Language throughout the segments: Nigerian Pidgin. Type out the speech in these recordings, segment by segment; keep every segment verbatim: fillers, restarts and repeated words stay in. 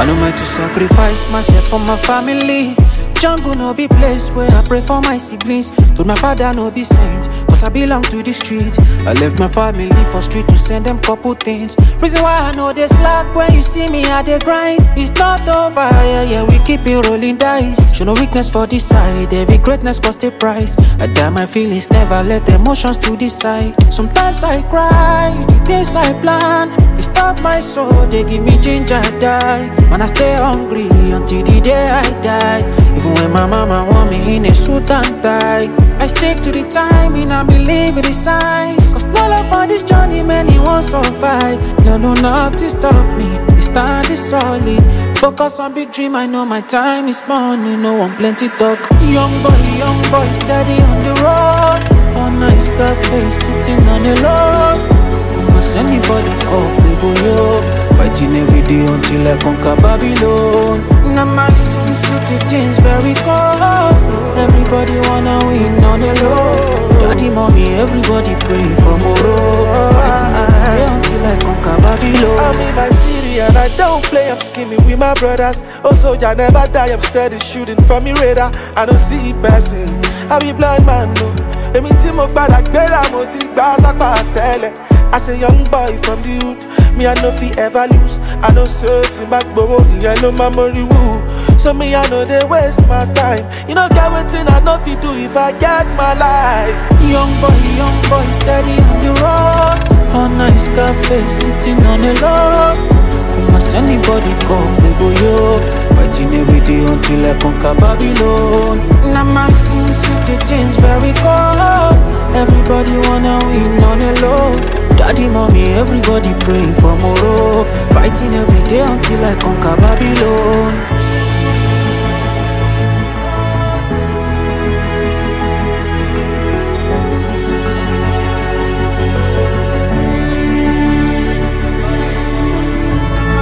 no mind to sacrifice myself for my family. Jungle no be place where I pray for my siblings. Told my father no be saint, cause I belong to the streets. I left my family for street to send them couple things. Reason why I know they slack when you see me at the grind. It's not over, yeah, yeah, we keep it rolling dice. Show no weakness for this side, every greatness cost a price. I die my feelings, never let the emotions to decide. Sometimes I cry, the things I plan, they stop my soul, they give me ginger die. Man, I stay hungry until the day I die. Even when my mama want me in a suit and tie, I stick to the timing and believe in the signs. Cause no love on this journey, many won't survive. No, no, nothing stop me, this stand is solid. Focus on big dream, I know my time is money. No one plenty talk. Young boy, young boy, steady on the road. On nice cafe, sitting on the load. Come on, anybody up, we go yo. Fighting every day until I conquer Babylon. Now my sins, the things very cold. Everybody wanna win on the low. Daddy, mommy, everybody pray for more. Fighting every day until I conquer Babylon. I'm in my city and I don't play, I'm scheming with my brothers. Oh soldier never die, I'm steady shooting from me radar. I don't see passing, I be blind man no. Emi ti mo gbada gbera mo ti gba sapa tele. As a young boy from the hood, me I no fi ever lose. I know certain back bobo, I know my money woo. So me I know they waste my time. You know get wetin I know fi do if I get my life. Young boy, young boy, steady on the road. On nice cafe, sitting on the low. Come on, anybody come, baby yo. Fighting every day until I conquer Babylon. Now my sins, the things very cold. Everybody wanna win on the low. Daddy, mommy, everybody pray for more. Fighting every day until I conquer Babylon.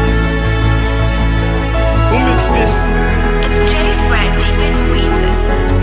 Who mixed this? It's J Fred, David Weezer.